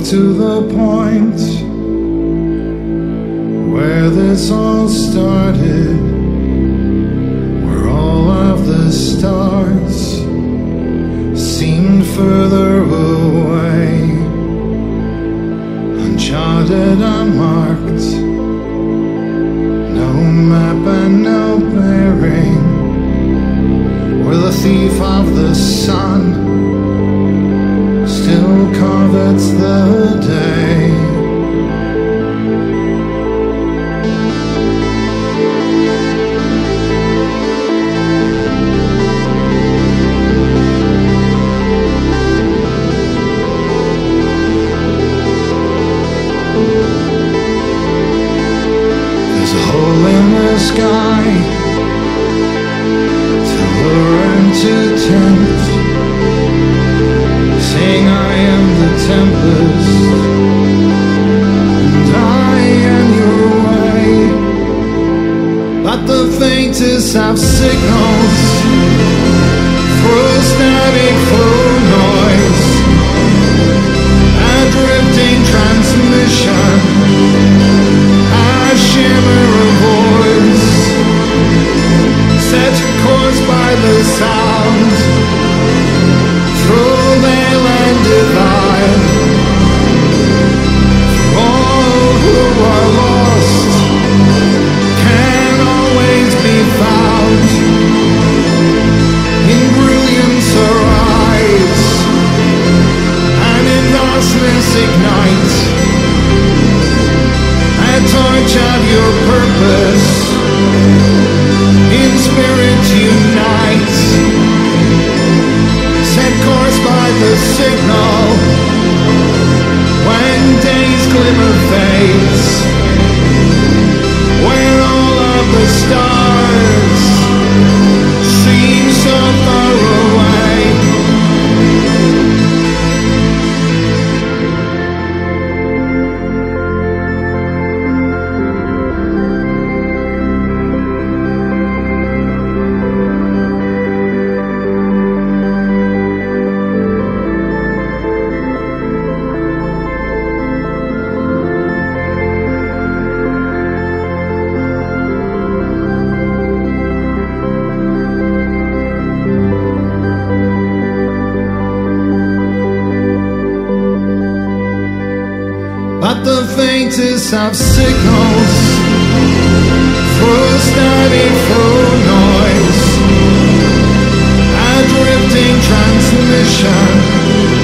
to the point where this all started, where all of the stars seemed further away, uncharted, unmarked, no map and no bearing, where the thief of the sun still covets the day. There's a hole in the sky to lure and to tempt, saying I am the tempest and I am your way. But the faintest of signals through static flow noise, a drifting transmission, a shimmer of voice, set course by the sound through veil and divide. For all who are lost can always be found in brilliance arise and in darkness ignite a torch of your purpose, in spirit unite. Set course by the signal when day's glimmer fades, where all of the stars seem so far away. But the faintest of signals through static flow noise, a drifting transmission,